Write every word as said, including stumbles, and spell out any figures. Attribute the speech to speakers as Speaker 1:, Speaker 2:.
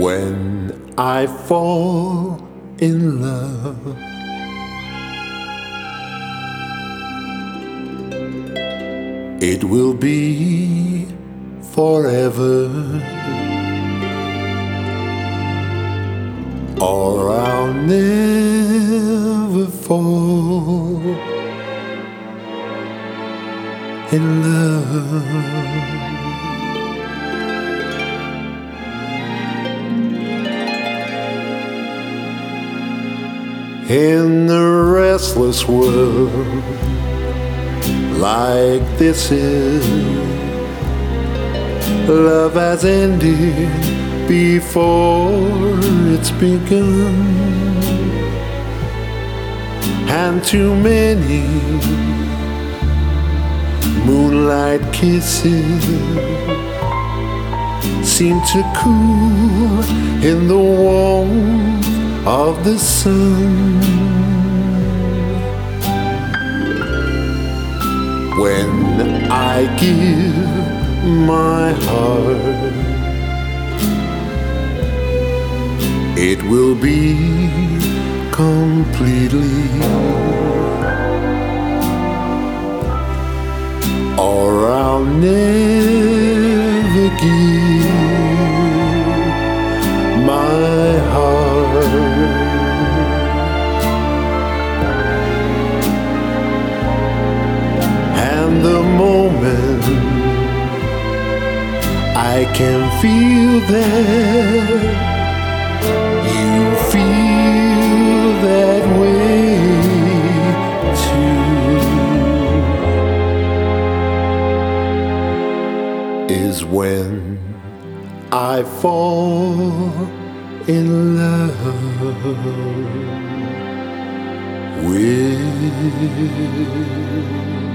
Speaker 1: When I fall in love, it will be forever, or I'll never fall in love. In the restless world like this is, love has ended before it's begun, and too many moonlight kisses seem to cool in the warmth of the sun. When I give my heart, it will be completely, or I'll never give my heart. And the moment I can feel that you feel that way too, is when I fall in love with